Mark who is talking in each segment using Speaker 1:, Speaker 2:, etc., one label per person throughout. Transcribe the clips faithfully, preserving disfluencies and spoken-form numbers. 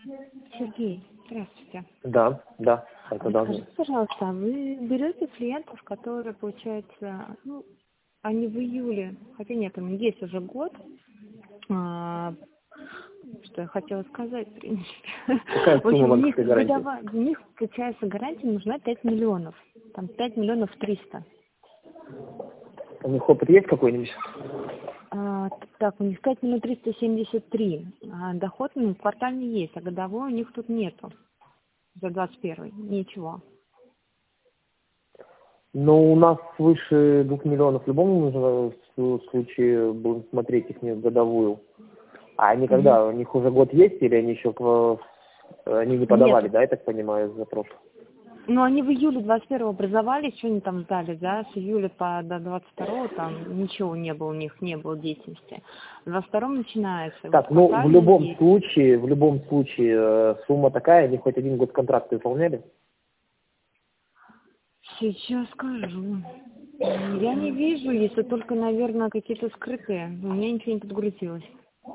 Speaker 1: Сергей, здравствуйте.
Speaker 2: Да, да, это должно.
Speaker 1: Скажите, пожалуйста, вы берете клиентов, которые, получается, ну, они в июле, хотя нет, им есть уже год, а, что я хотела сказать, в принципе.
Speaker 2: Какая
Speaker 1: В общем,
Speaker 2: сумма
Speaker 1: у них,
Speaker 2: банковской гарантии?
Speaker 1: годова, у них, получается, гарантия нужна пять миллионов, там пять миллионов триста.
Speaker 2: У них опыт есть какой-нибудь?
Speaker 1: А, так, у них пять миллионов триста семьдесят три, а доход ну, квартальный есть, а годовой у них тут нету за двадцать первый, ничего.
Speaker 2: Ну, у нас свыше двух миллионов в любом нужно в случае будем смотреть их годовую. А они
Speaker 1: Угу.
Speaker 2: когда? У них уже год есть или они еще к- они не подавали,
Speaker 1: Нет.
Speaker 2: да, я так понимаю, запрос?
Speaker 1: Ну, они в июле двадцать первого образовались, что они там ждали, да, с июля по до двадцать второго там ничего не было, у них не было деятельности. В двадцать втором начинается.
Speaker 2: Так,
Speaker 1: Вот
Speaker 2: ну, в
Speaker 1: квартальный
Speaker 2: любом
Speaker 1: есть.
Speaker 2: случае, в любом случае, э, сумма такая, они хоть один год контракт выполняли?
Speaker 1: Сейчас скажу. Я не вижу, если только, наверное, какие-то скрытые. У меня ничего не подгрузилось.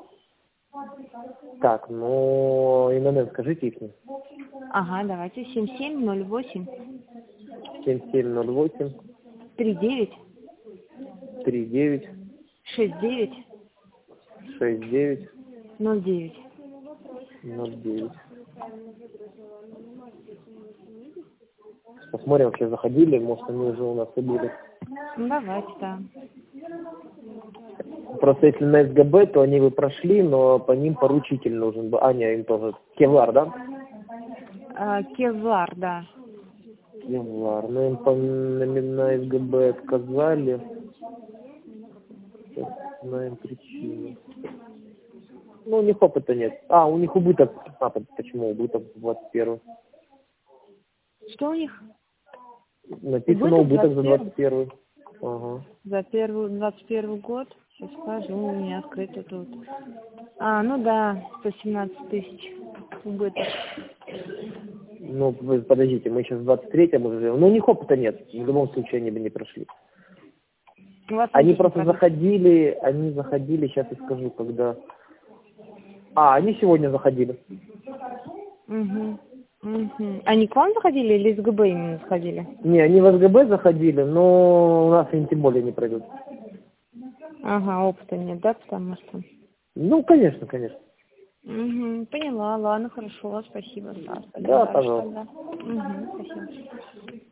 Speaker 2: Так, ну, ИНН скажите их.
Speaker 1: Ага, давайте. семь семь ноль восемь
Speaker 2: семь семь ноль восемь
Speaker 1: три девять
Speaker 2: три девять
Speaker 1: шесть девять
Speaker 2: шесть девять
Speaker 1: ноль девять.
Speaker 2: ноль девять. Посмотрим, вообще заходили, может они уже у нас и были.
Speaker 1: Ну, давайте, да.
Speaker 2: Просто если на СГБ, то они бы прошли, но по ним поручитель нужен был. А, нет, им тоже. Кевлар, да?
Speaker 1: А, Кевлар, да.
Speaker 2: Кевлар. Ну, им по, на, на СГБ отказали. Сейчас знаем причину. Ну, у них опыта нет. А, у них убыток. А, почему убыток двадцать первый?
Speaker 1: Что у них?
Speaker 2: Написано убыток,
Speaker 1: Убыток
Speaker 2: за двадцать первый. Ага.
Speaker 1: За первый, двадцать первый год, сейчас скажу, у меня открыто тут. А, ну да, сто семнадцать тысяч убыток.
Speaker 2: Ну, вы подождите, мы сейчас в двадцать третьем уже живем. Ну, у них опыта нет. В любом случае они бы не прошли.
Speaker 1: У вас
Speaker 2: Они
Speaker 1: тоже
Speaker 2: просто
Speaker 1: не продукт.
Speaker 2: заходили, они заходили, сейчас я скажу, когда... А, они сегодня заходили.
Speaker 1: Угу. Угу. Они к вам заходили или из ГБ именно заходили?
Speaker 2: Не, они в СГБ заходили, но у нас они тем более не пройдут.
Speaker 1: Ага, опыта нет, да, потому что...
Speaker 2: Ну, конечно, конечно.
Speaker 1: Угу, поняла, ладно, хорошо, спасибо. Да,
Speaker 2: Да,
Speaker 1: дальше
Speaker 2: пожалуйста.
Speaker 1: тогда. Угу, спасибо.